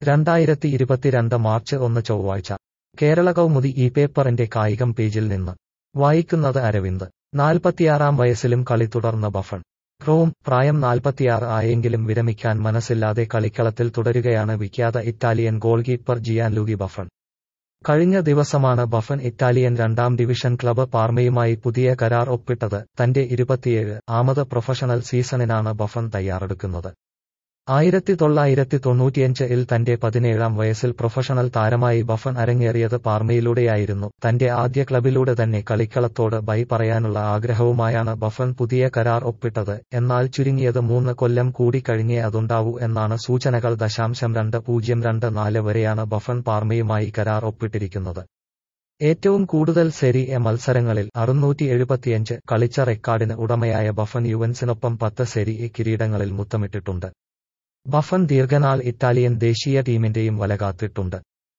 2022 March 1 ചൊവ്വാഴ്ച കേരള കൗമുദി ഈ പേപ്പറിന്റെ കായികം പേജിൽ നിന്ന് വായിക്കുന്നത് അരവിന്ദ് 46-ാം വയസ്സിലും കളി തുടർന്ന ബഫൺ. റോം. പ്രായം 46 ആയെങ്കിലും വിരമിക്കാൻ മനസ്സില്ലാതെ കളിക്കളത്തിൽ തുടരുകയാണ് വിഖ്യാത Italian goalkeeper Gianluigi Buffon. കഴിഞ്ഞ ദിവസമാണ് ബഫൺ ഇറ്റാലിയൻ രണ്ടാം ഡിവിഷൻ ക്ലബ് പാർമയുമായി പുതിയ കരാർ ഒപ്പിട്ടത്. തന്റെ 27-ആമത് പ്രൊഫഷണൽ സീസണിനാണ് ബഫൺ തയ്യാറെടുക്കുന്നത്. 1995-ൽ തന്റെ 17-ാം വയസ്സിൽ പ്രൊഫഷണൽ താരമായി ബഫൺ അരങ്ങേറിയത് പാർമയിലൂടെയായിരുന്നു. തന്റെ ആദ്യ ക്ലബിലൂടെ തന്നെ കളിക്കളത്തോട് ബൈ പറയാനുള്ള ആഗ്രഹവുമായാണ് ബഫൺ പുതിയ കരാർ ഒപ്പിട്ടത്. എന്നാൽ ചുരുങ്ങിയത് 3 കൊല്ലം കൂടി കഴിഞ്ഞേ അതുണ്ടാവൂ എന്നാണ് സൂചനകൾ. 2024 വരെയാണ് ബഫൺ പാർമയുമായി കരാർ ഒപ്പിട്ടിരിക്കുന്നത്. ഏറ്റവും കൂടുതൽ സെരി എ മത്സരങ്ങളിൽ 675 കളിച്ച റെക്കാർഡിന് ഉടമയായ ബഫൺ യുവൻസിനൊപ്പം 10 സെരി എ കിരീടങ്ങളിൽ മുത്തമിട്ടിട്ടുണ്ട്. ബഫൺ ദീർഘനാൾ ഇറ്റാലിയൻ ദേശീയ ടീമിന്റെയും വലകാത്തിട്ടുണ്ട്.